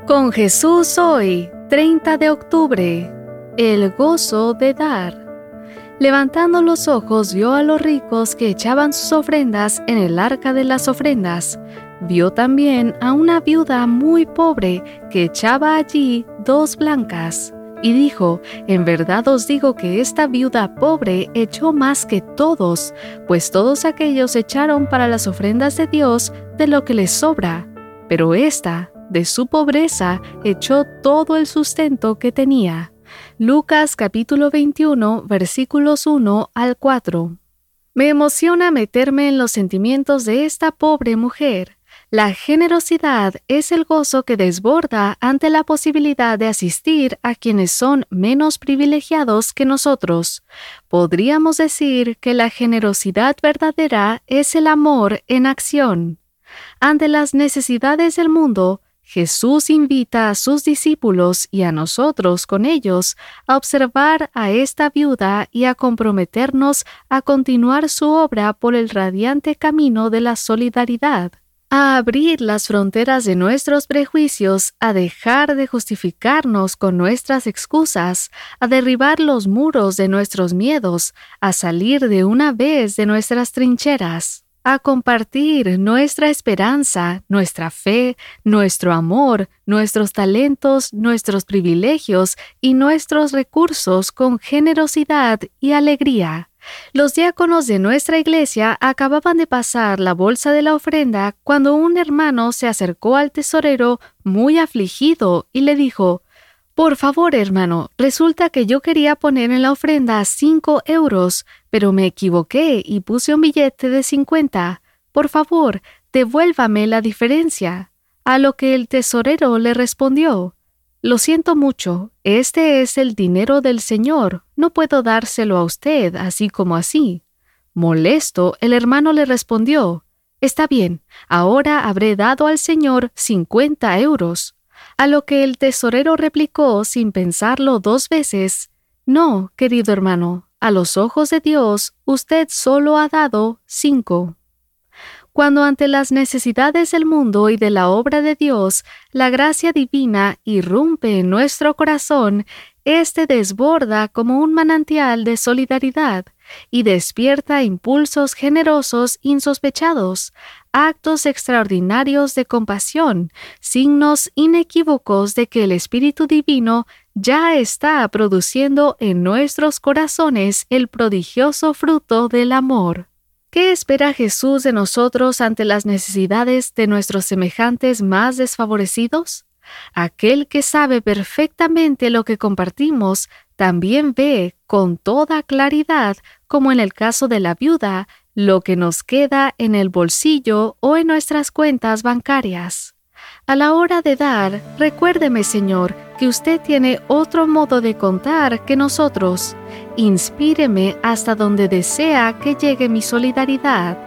Con Jesús hoy, 30 de octubre, el gozo de dar. Levantando los ojos vio a los ricos que echaban sus ofrendas en el arca de las ofrendas. Vio también a una viuda muy pobre que echaba allí 2 blancas. Y dijo: en verdad os digo que esta viuda pobre echó más que todos, pues todos aquellos echaron para las ofrendas de Dios de lo que les sobra. Pero ésta, de su pobreza, echó todo el sustento que tenía. Lucas capítulo 21, versículos 1 al 4. Me emociona meterme en los sentimientos de esta pobre mujer. La generosidad es el gozo que desborda ante la posibilidad de asistir a quienes son menos privilegiados que nosotros. Podríamos decir que la generosidad verdadera es el amor en acción. Ante las necesidades del mundo, Jesús invita a sus discípulos y a nosotros con ellos a observar a esta viuda y a comprometernos a continuar su obra por el radiante camino de la solidaridad, a abrir las fronteras de nuestros prejuicios, a dejar de justificarnos con nuestras excusas, a derribar los muros de nuestros miedos, a salir de una vez de nuestras trincheras, a compartir nuestra esperanza, nuestra fe, nuestro amor, nuestros talentos, nuestros privilegios y nuestros recursos con generosidad y alegría. Los diáconos de nuestra iglesia acababan de pasar la bolsa de la ofrenda cuando un hermano se acercó al tesorero muy afligido y le dijo: «Por favor, hermano, resulta que yo quería poner en la ofrenda 5 euros, pero me equivoqué y puse un billete de 50. Por favor, devuélvame la diferencia». A lo que el tesorero le respondió: «Lo siento mucho, este es el dinero del Señor, no puedo dárselo a usted así como así». Molesto, el hermano le respondió: «Está bien, ahora habré dado al Señor 50 euros». A lo que el tesorero replicó sin pensarlo 2 veces: «No, querido hermano, a los ojos de Dios, usted solo ha dado 5». Cuando ante las necesidades del mundo y de la obra de Dios, la gracia divina irrumpe en nuestro corazón, éste desborda como un manantial de solidaridad y despierta impulsos generosos insospechados, actos extraordinarios de compasión, signos inequívocos de que el Espíritu Divino ya está produciendo en nuestros corazones el prodigioso fruto del amor. ¿Qué espera Jesús de nosotros ante las necesidades de nuestros semejantes más desfavorecidos? Aquel que sabe perfectamente lo que compartimos, también ve con toda claridad, como en el caso de la viuda, lo que nos queda en el bolsillo o en nuestras cuentas bancarias. A la hora de dar, recuérdeme, Señor, que usted tiene otro modo de contar que nosotros. Inspíreme hasta donde desea que llegue mi solidaridad.